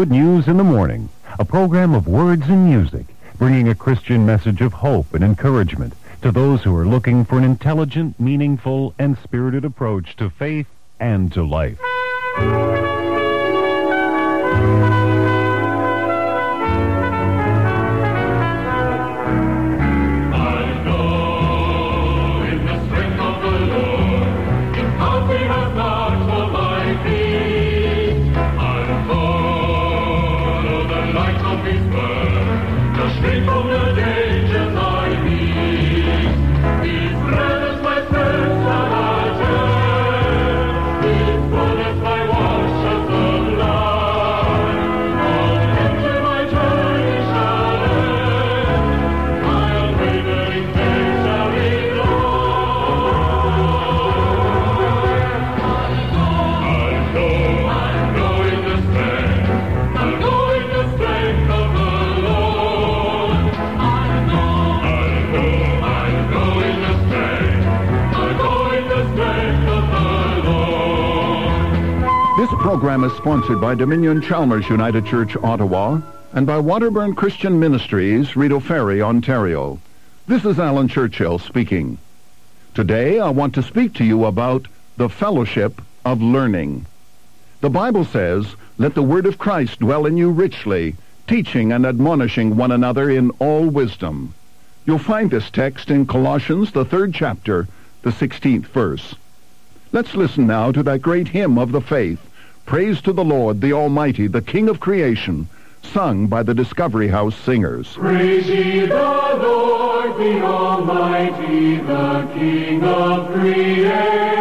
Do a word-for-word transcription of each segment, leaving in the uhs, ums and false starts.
Good News in the Morning, a program of words and music, bringing a Christian message of hope and encouragement to those who are looking for an intelligent, meaningful, and spirited approach to faith and to life. This program is sponsored by Dominion Chalmers United Church, Ottawa, and by Waterburn Christian Ministries, Rideau Ferry, Ontario. This is Alan Churchill speaking. Today, I want to speak to you about the fellowship of learning. The Bible says, "Let the word of Christ dwell in you richly, teaching and admonishing one another in all wisdom." You'll find this text in Colossians, the third chapter, the sixteenth verse. Let's listen now to that great hymn of the faith, "Praise to the Lord, the Almighty, the King of creation," sung by the Discovery House Singers. Praise ye the Lord, the Almighty, the King of creation.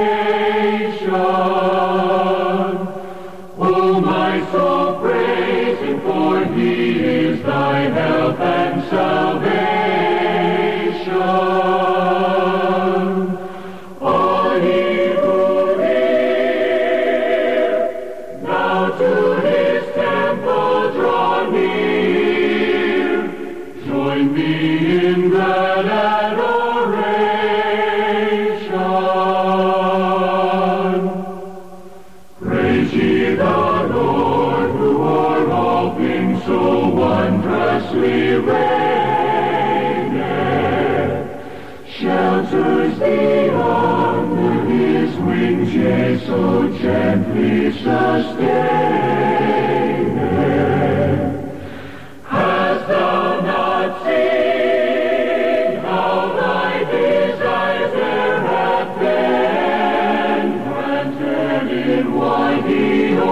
O my soul, praise him, for he is thy help and salvation. All ye who hear, now to his temple draw near. Join me in glad adoration. Praise ye the Lord, who o'er all things so wondrously reigneth. Shelters thee under his wings, yea, so gently sustaineth. Hast thou not seen how thy desires there have been granted in what he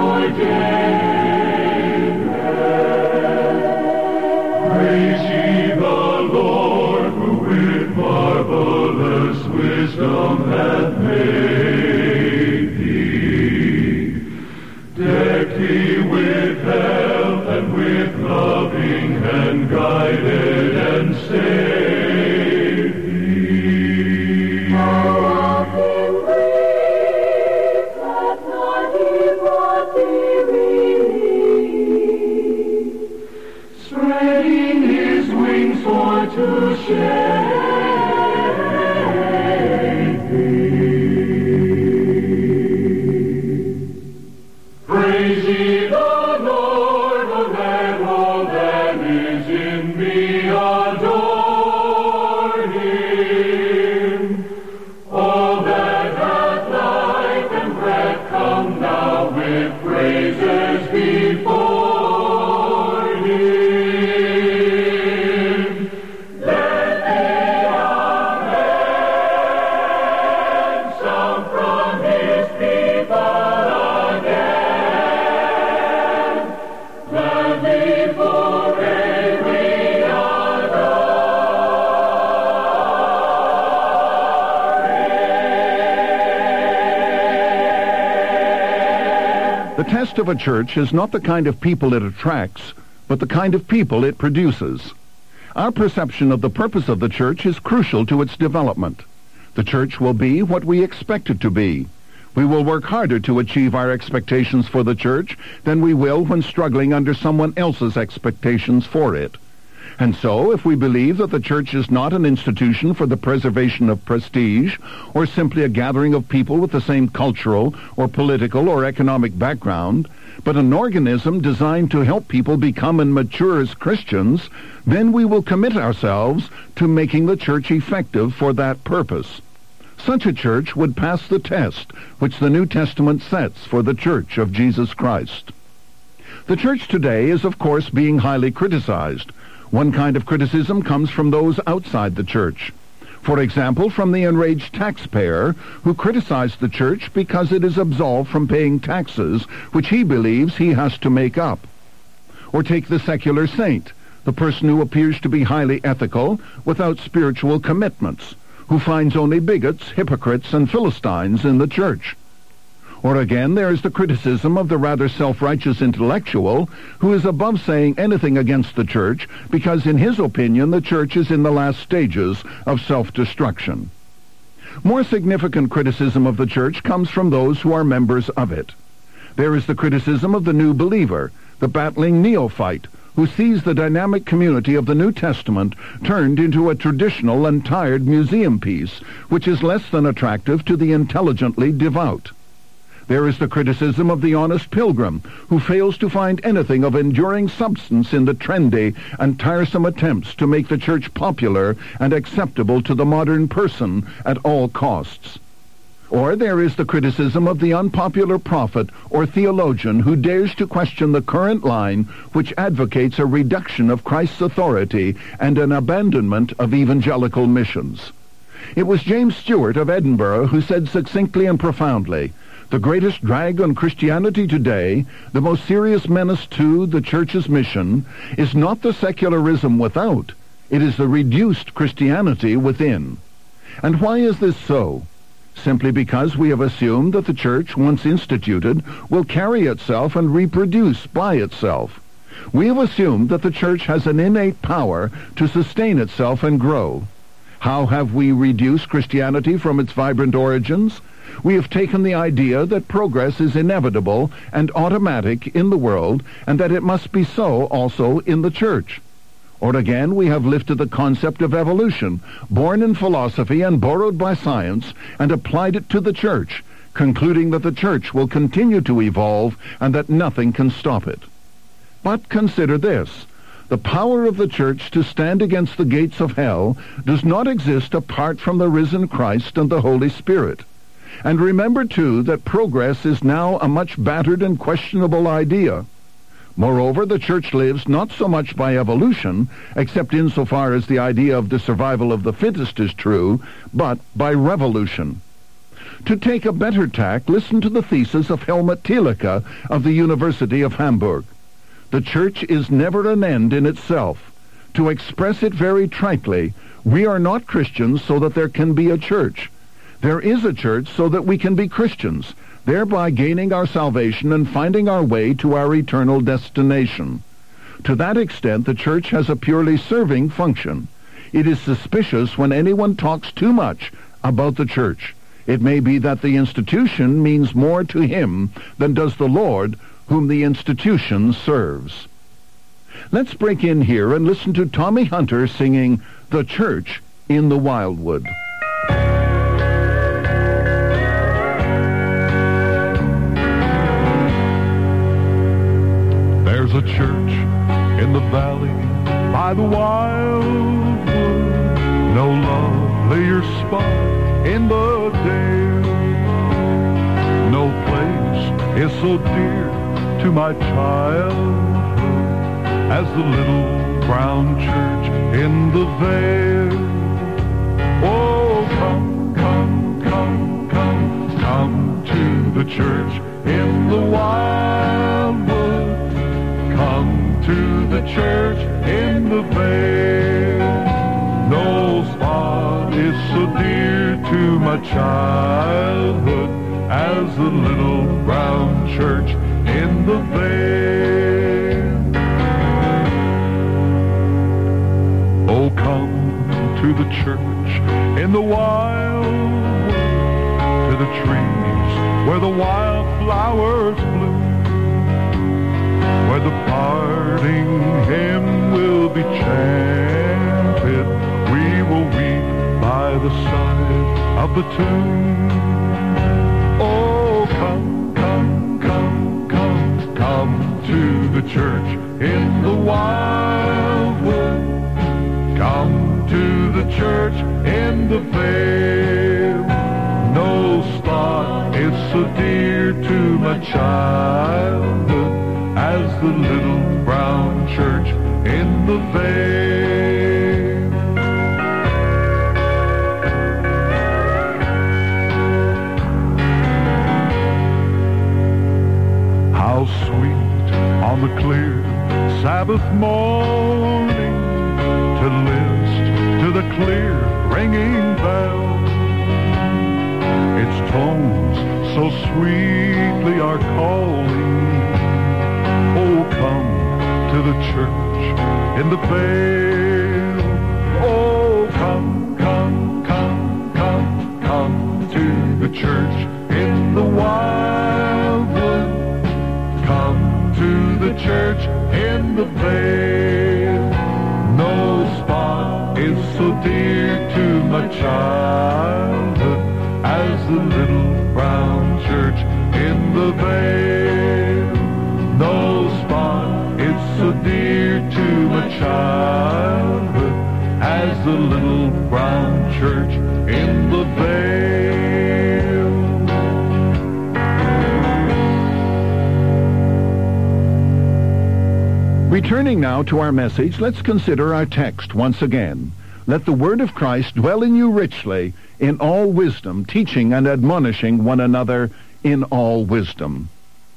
ordained? Praise ye the Lord, who with marvelous wisdom hath made thee. Decked thee with health and with loving hand, guided and saved thee. How often grief hath not he brought thee relief, spreading his wings for to shade thee. Praise ye the Lord, O let all that is in me adore him. All that hath life and breath, come now with praises before him. Let the amen sound from his people again. Gladly forever we adore him. The test of a church is not the kind of people it attracts, but the kind of people it produces. Our perception of the purpose of the church is crucial to its development. The church will be what we expect it to be. We will work harder to achieve our expectations for the church than we will when struggling under someone else's expectations for it. And so, if we believe that the church is not an institution for the preservation of prestige, or simply a gathering of people with the same cultural or political or economic background, but an organism designed to help people become and mature as Christians, then we will commit ourselves to making the church effective for that purpose. Such a church would pass the test which the New Testament sets for the Church of Jesus Christ. The church today is, of course, being highly criticized. One kind of criticism comes from those outside the church. For example, from the enraged taxpayer who criticized the church because it is absolved from paying taxes which he believes he has to make up. Or take the secular saint, the person who appears to be highly ethical without spiritual commitments, who finds only bigots, hypocrites, and Philistines in the church. Or again, there is the criticism of the rather self-righteous intellectual who is above saying anything against the church because in his opinion the church is in the last stages of self-destruction. More significant criticism of the church comes from those who are members of it. There is the criticism of the new believer, the battling neophyte, who sees the dynamic community of the New Testament turned into a traditional and tired museum piece, which is less than attractive to the intelligently devout. There is the criticism of the honest pilgrim, who fails to find anything of enduring substance in the trendy and tiresome attempts to make the church popular and acceptable to the modern person at all costs. Or there is the criticism of the unpopular prophet or theologian who dares to question the current line which advocates a reduction of Christ's authority and an abandonment of evangelical missions. It was James Stewart of Edinburgh who said succinctly and profoundly, "The greatest drag on Christianity today, the most serious menace to the church's mission, is not the secularism without, it is the reduced Christianity within." And why is this so? Simply because we have assumed that the church, once instituted, will carry itself and reproduce by itself. We have assumed that the church has an innate power to sustain itself and grow. How have we reduced Christianity from its vibrant origins? We have taken the idea that progress is inevitable and automatic in the world, and that it must be so also in the church. Or again, we have lifted the concept of evolution, born in philosophy and borrowed by science, and applied it to the church, concluding that the church will continue to evolve and that nothing can stop it. But consider this. The power of the church to stand against the gates of hell does not exist apart from the risen Christ and the Holy Spirit. And remember, too, that progress is now a much battered and questionable idea. Moreover, the church lives not so much by evolution, except insofar as the idea of the survival of the fittest is true, but by revolution. To take a better tack, listen to the thesis of Helmut Thielicke of the University of Hamburg. The church is never an end in itself. To express it very tritely, we are not Christians so that there can be a church. There is a church so that we can be Christians, thereby gaining our salvation and finding our way to our eternal destination. To that extent, the church has a purely serving function. It is suspicious when anyone talks too much about the church. It may be that the institution means more to him than does the Lord, whom the institution serves. Let's break in here and listen to Tommy Hunter singing "The Church in the Wildwood." There's a church in the valley by the wildwood, no lovelier spot in the dale. No place is so dear to my childhood as the little brown church in the vale. Oh, come, come, come, come, come to the church in the wildwood. Come to the church in the vale. No spot is so dear to my childhood as the little brown church in the vale. Oh, come to the church in the wildwood, to the trees where the wildflowers bloom, where the parting hymn will be chanted the tune. Oh, come, come, come, come, come to the church in the wildwood. Come to the church in the vale. No spot is so dear to my childhood as the little brown church in the vale. How sweet on the clear Sabbath morning to list to the clear ringing bell. Its tones so sweetly are calling. Oh, come to the church in the vale. Oh, come, come, come, come, come to the church in the wildwood. Come to the church in the vale. No spot is so dear to my childhood as the little brown church in the vale. No spot is so dear to my childhood as the little brown church in the vale. Returning now to our message, let's consider our text once again. Let the word of Christ dwell in you richly, in all wisdom, teaching and admonishing one another in all wisdom.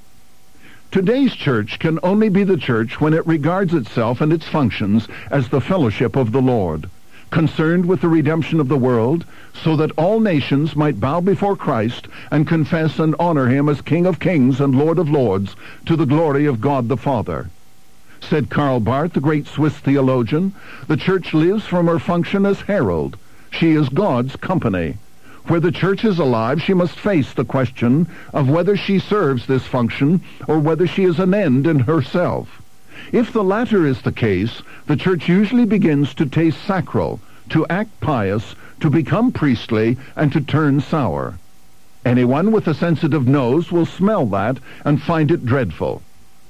Today's church can only be the church when it regards itself and its functions as the fellowship of the Lord, concerned with the redemption of the world, so that all nations might bow before Christ and confess and honor him as King of kings and Lord of lords, to the glory of God the Father. Said Karl Barth, the great Swiss theologian, the church lives from her function as herald. She is God's company. Where the church is alive, she must face the question of whether she serves this function or whether she is an end in herself. If the latter is the case, the church usually begins to taste sacral, to act pious, to become priestly, and to turn sour. Anyone with a sensitive nose will smell that and find it dreadful.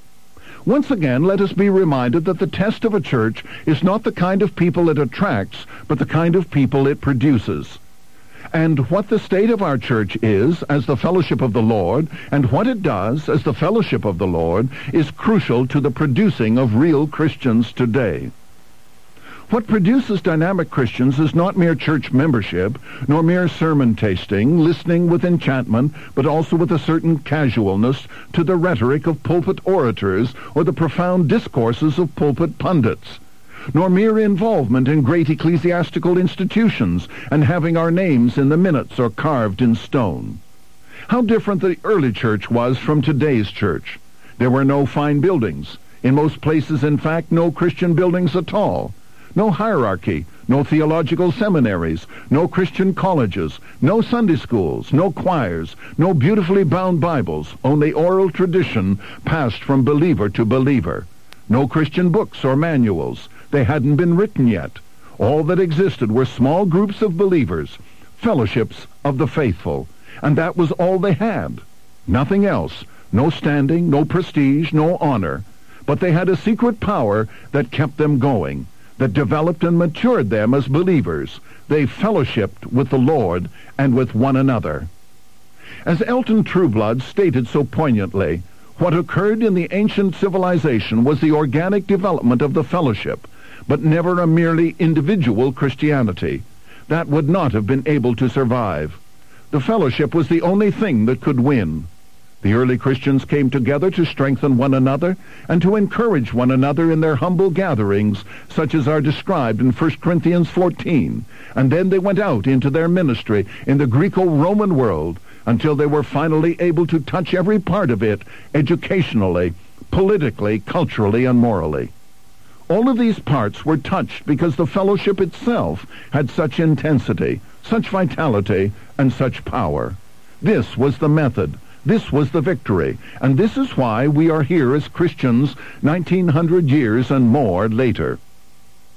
Once again, let us be reminded that the test of a church is not the kind of people it attracts, but the kind of people it produces. And what the state of our church is as the fellowship of the Lord, and what it does as the fellowship of the Lord, is crucial to the producing of real Christians today. What produces dynamic Christians is not mere church membership, nor mere sermon tasting, listening with enchantment, but also with a certain casualness to the rhetoric of pulpit orators or the profound discourses of pulpit pundits, nor mere involvement in great ecclesiastical institutions and having our names in the minutes or carved in stone. How different the early church was from today's church. There were no fine buildings. In most places, in fact, no Christian buildings at all. No hierarchy, no theological seminaries, no Christian colleges, no Sunday schools, no choirs, no beautifully bound Bibles, only oral tradition passed from believer to believer. No Christian books or manuals. They hadn't been written yet. All that existed were small groups of believers, fellowships of the faithful, and that was all they had. Nothing else. No standing, no prestige, no honor. But they had a secret power that kept them going, that developed and matured them as believers. They fellowshipped with the Lord and with one another. As Elton Trueblood stated so poignantly, what occurred in the ancient civilization was the organic development of the fellowship, but never a merely individual Christianity. That would not have been able to survive. The fellowship was the only thing that could win. The early Christians came together to strengthen one another and to encourage one another in their humble gatherings, such as are described in First Corinthians fourteen. And then they went out into their ministry in the Greco-Roman world until they were finally able to touch every part of it, educationally, politically, culturally, and morally. All of these parts were touched because the fellowship itself had such intensity, such vitality, and such power. This was the method. This was the victory, and this is why we are here as Christians nineteen hundred years and more later.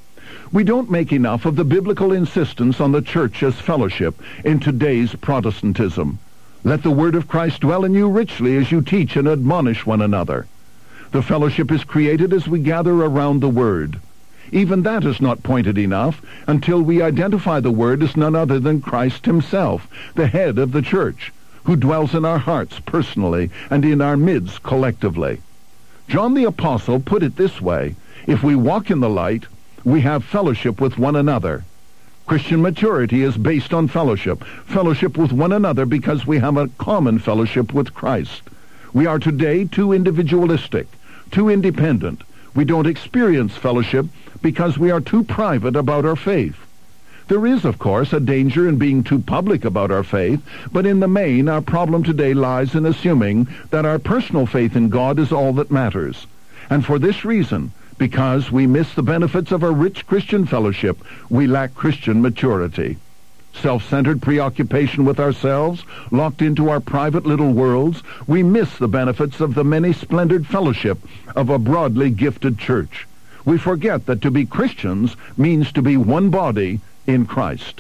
We don't make enough of the biblical insistence on the church as fellowship in today's Protestantism. Let the word of Christ dwell in you richly as you teach and admonish one another. The fellowship is created as we gather around the word. Even that is not pointed enough until we identify the word as none other than Christ himself, the head of the church, who dwells in our hearts personally and in our midst collectively. John the Apostle put it this way: if we walk in the light, we have fellowship with one another. Christian maturity is based on fellowship, fellowship with one another because we have a common fellowship with Christ. We are today too individualistic, too independent. We don't experience fellowship because we are too private about our faith. There is, of course, a danger in being too public about our faith, but in the main, our problem today lies in assuming that our personal faith in God is all that matters. And for this reason, because we miss the benefits of a rich Christian fellowship, we lack Christian maturity. Self-centered preoccupation with ourselves, locked into our private little worlds, we miss the benefits of the many-splendored fellowship of a broadly gifted church. We forget that to be Christians means to be one body in Christ.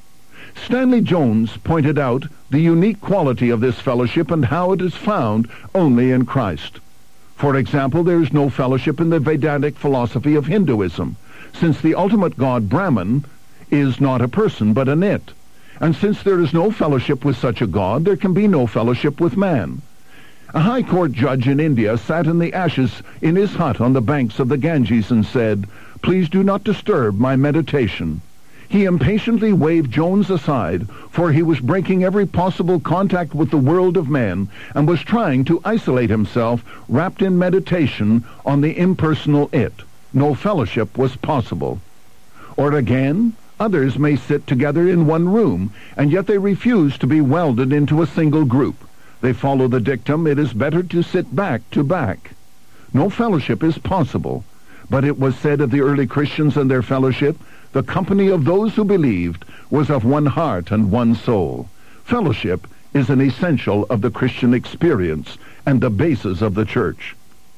Stanley Jones pointed out the unique quality of this fellowship and how it is found only in Christ. For example, there is no fellowship in the Vedantic philosophy of Hinduism, since the ultimate god Brahman is not a person but an it. And since there is no fellowship with such a god, there can be no fellowship with man. A high court judge in India sat in the ashes in his hut on the banks of the Ganges and said, "Please do not disturb my meditation." He impatiently waved Jones aside, for he was breaking every possible contact with the world of men and was trying to isolate himself, wrapped in meditation on the impersonal it. No fellowship was possible. Or again, others may sit together in one room, and yet they refuse to be welded into a single group. They follow the dictum, "It is better to sit back to back." No fellowship is possible, but it was said of the early Christians and their fellowship, "The company of those who believed was of one heart and one soul." Fellowship is an essential of the Christian experience and the basis of the church.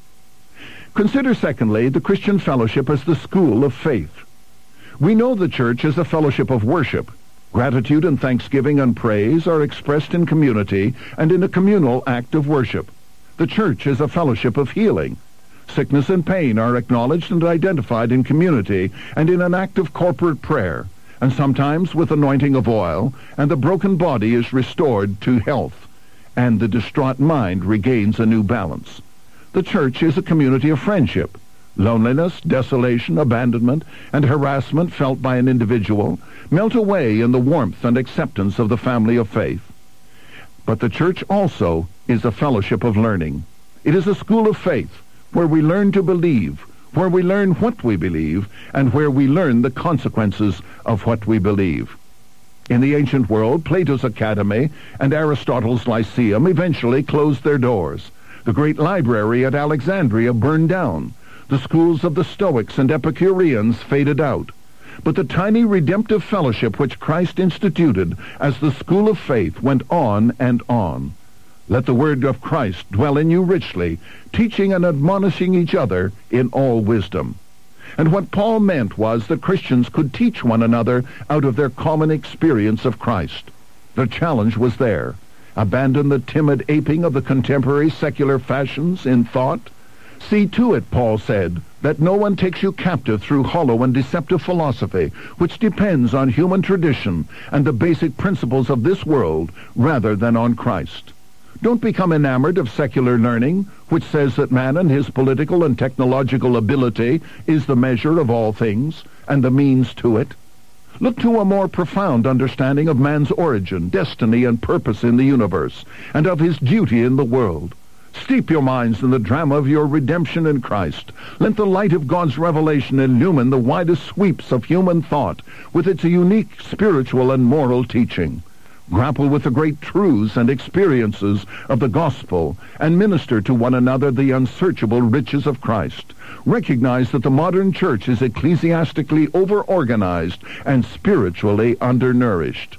Consider, secondly, the Christian fellowship as the school of faith. We know the church is a fellowship of worship. Gratitude and thanksgiving and praise are expressed in community and in a communal act of worship. The church is a fellowship of healing. Sickness and pain are acknowledged and identified in community and in an act of corporate prayer, and sometimes with anointing of oil, and the broken body is restored to health, and the distraught mind regains a new balance. The church is a community of friendship. Loneliness, desolation, abandonment, and harassment felt by an individual melt away in the warmth and acceptance of the family of faith. But the church also is a fellowship of learning. It is a school of faith, where we learn to believe, where we learn what we believe, and where we learn the consequences of what we believe. In the ancient world, Plato's Academy and Aristotle's Lyceum eventually closed their doors. The great library at Alexandria burned down. The schools of the Stoics and Epicureans faded out. But the tiny redemptive fellowship which Christ instituted as the school of faith went on and on. Let the word of Christ dwell in you richly, teaching and admonishing each other in all wisdom. And what Paul meant was that Christians could teach one another out of their common experience of Christ. The challenge was there. Abandon the timid aping of the contemporary secular fashions in thought. See to it, Paul said, that no one takes you captive through hollow and deceptive philosophy, which depends on human tradition and the basic principles of this world rather than on Christ. Don't become enamored of secular learning, which says that man and his political and technological ability is the measure of all things and the means to it. Look to a more profound understanding of man's origin, destiny, and purpose in the universe, and of his duty in the world. Steep your minds in the drama of your redemption in Christ. Let the light of God's revelation illumine the widest sweeps of human thought with its unique spiritual and moral teaching. Grapple with the great truths and experiences of the gospel and minister to one another the unsearchable riches of Christ. Recognize that the modern church is ecclesiastically over-organized and spiritually undernourished.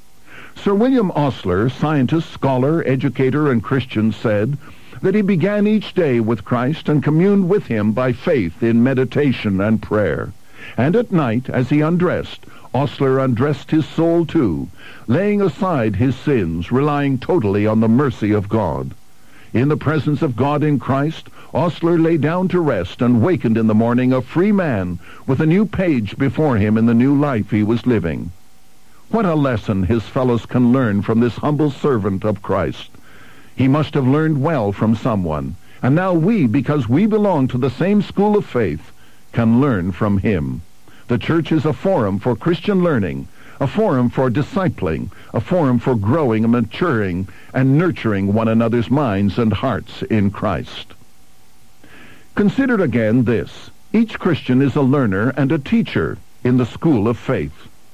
Sir William Osler, scientist, scholar, educator, and Christian, said that he began each day with Christ and communed with him by faith in meditation and prayer. And at night, as he undressed, Osler undressed his soul too, laying aside his sins, relying totally on the mercy of God. In the presence of God in Christ, Osler lay down to rest and wakened in the morning a free man with a new page before him in the new life he was living. What a lesson his fellows can learn from this humble servant of Christ. He must have learned well from someone, and now we, because we belong to the same school of faith, can learn from him. The church is a forum for Christian learning, a forum for discipling, a forum for growing and maturing and nurturing one another's minds and hearts in Christ. Consider again this. Each Christian is a learner and a teacher in the school of faith.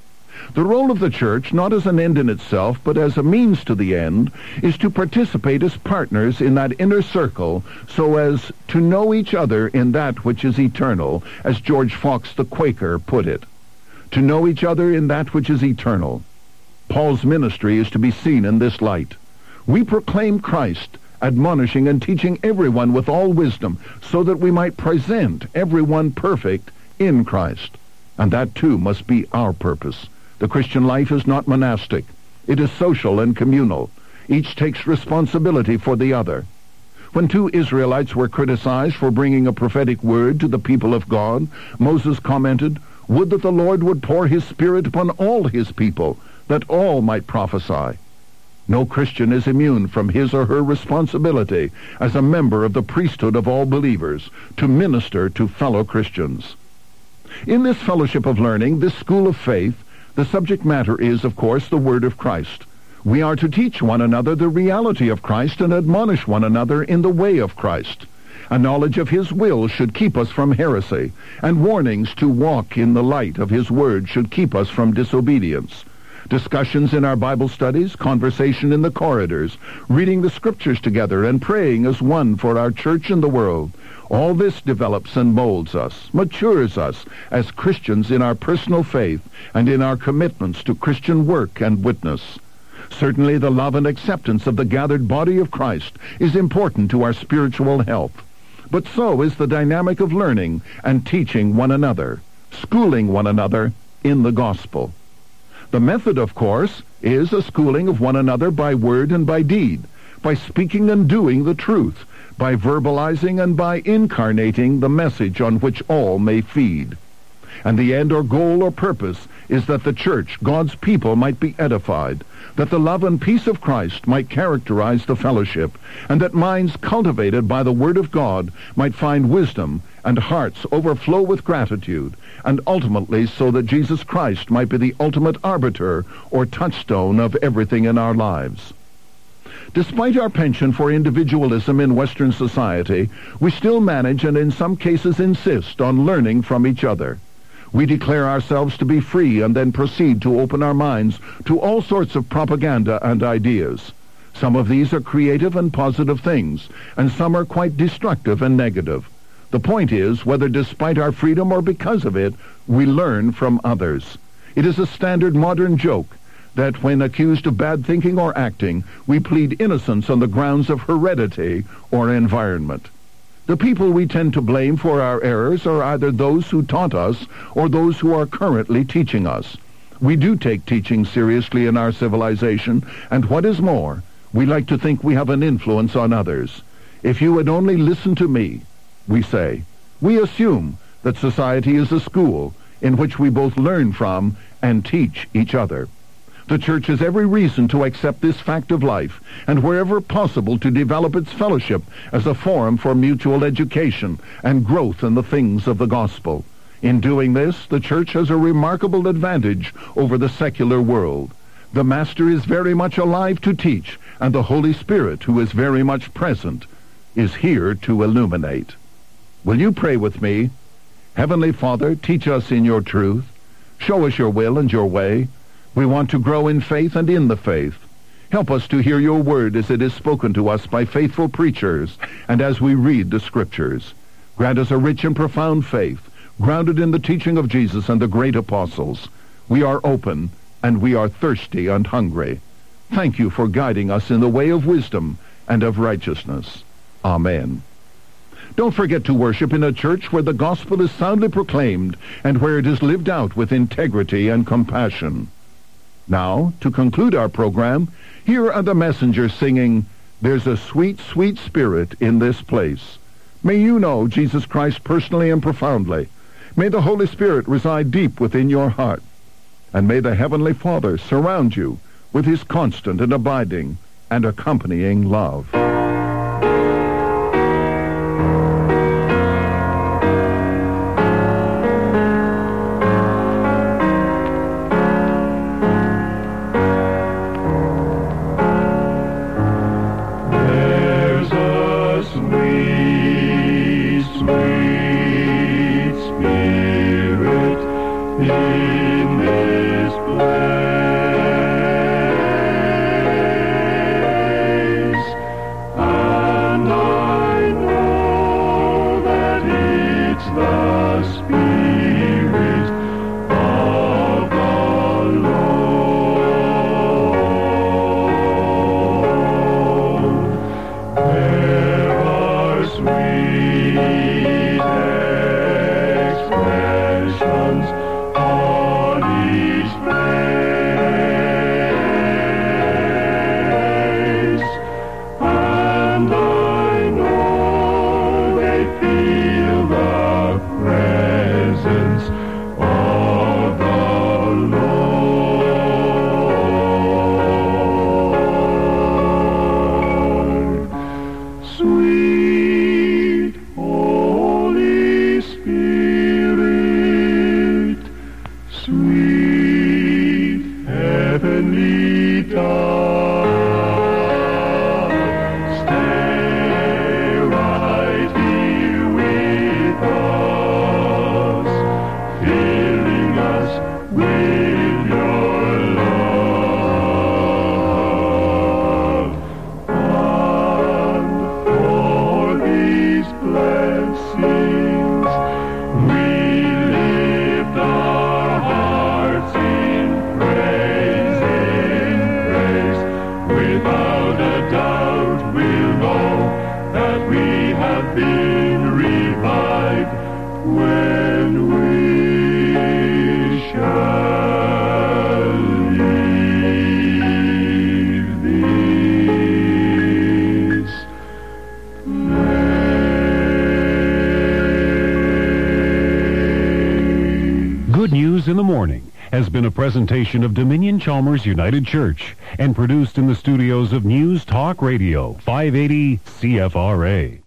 The role of the church, not as an end in itself, but as a means to the end, is to participate as partners in that inner circle so as to know each other in that which is eternal, as George Fox the Quaker put it. To know each other in that which is eternal. Paul's ministry is to be seen in this light. We proclaim Christ, admonishing and teaching everyone with all wisdom, so that we might present everyone perfect in Christ. And that too must be our purpose. The Christian life is not monastic. It is social and communal. Each takes responsibility for the other. When two Israelites were criticized for bringing a prophetic word to the people of God, Moses commented, "Would that the Lord would pour his Spirit upon all his people, that all might prophesy." No Christian is immune from his or her responsibility as a member of the priesthood of all believers to minister to fellow Christians. In this fellowship of learning, this school of faith, the subject matter is, of course, the Word of Christ. We are to teach one another the reality of Christ and admonish one another in the way of Christ. A knowledge of his will should keep us from heresy, and warnings to walk in the light of his word should keep us from disobedience. Discussions in our Bible studies, conversation in the corridors, reading the scriptures together, and praying as one for our church and the world. All this develops and molds us, matures us as Christians in our personal faith and in our commitments to Christian work and witness. Certainly the love and acceptance of the gathered body of Christ is important to our spiritual health. But so is the dynamic of learning and teaching one another, schooling one another in the gospel. The method, of course, is a schooling of one another by word and by deed, by speaking and doing the truth, by verbalizing and by incarnating the message on which all may feed. And the end or goal or purpose is that the church, God's people, might be edified, that the love and peace of Christ might characterize the fellowship, and that minds cultivated by the Word of God might find wisdom, and hearts overflow with gratitude, and ultimately so that Jesus Christ might be the ultimate arbiter or touchstone of everything in our lives. Despite our penchant for individualism in Western society, we still manage and in some cases insist on learning from each other. We declare ourselves to be free and then proceed to open our minds to all sorts of propaganda and ideas. Some of these are creative and positive things, and some are quite destructive and negative. The point is, whether despite our freedom or because of it, we learn from others. It is a standard modern joke that when accused of bad thinking or acting, we plead innocence on the grounds of heredity or environment. The people we tend to blame for our errors are either those who taught us or those who are currently teaching us. We do take teaching seriously in our civilization, and what is more, we like to think we have an influence on others. If you would only listen to me, we say. We assume that society is a school in which we both learn from and teach each other. The church has every reason to accept this fact of life, and wherever possible to develop its fellowship as a forum for mutual education and growth in the things of the gospel. In doing this, the church has a remarkable advantage over the secular world. The Master is very much alive to teach, and the Holy Spirit, who is very much present, is here to illuminate. Will you pray with me? Heavenly Father, teach us in your truth. Show us your will and your way. We want to grow in faith and in the faith. Help us to hear your word as it is spoken to us by faithful preachers and as we read the scriptures. Grant us a rich and profound faith, grounded in the teaching of Jesus and the great apostles. We are open and we are thirsty and hungry. Thank you for guiding us in the way of wisdom and of righteousness. Amen. Don't forget to worship in a church where the gospel is soundly proclaimed and where it is lived out with integrity and compassion. Now, to conclude our program, here are the messengers singing, "There's a sweet, sweet spirit in this place." May you know Jesus Christ personally and profoundly. May the Holy Spirit reside deep within your heart. And may the Heavenly Father surround you with his constant and abiding and accompanying love. There's a sweet, sweet spirit in this place, and I know that it's the Spirit of the Lord. There are sweet expressions on each face, and I know they feel the presence of the Lord. Sweet Holy Spirit, sweet heavenly dove, stay right here with us, filling us with your love. And for these blessings, we lift our hearts in praise, in praise. Without a doubt we'll know that we have been revived when we shall leave this place. Good News in the Morning has been a presentation of Dominion Chalmers United Church and produced in the studios of News Talk Radio, five eighty C F R A.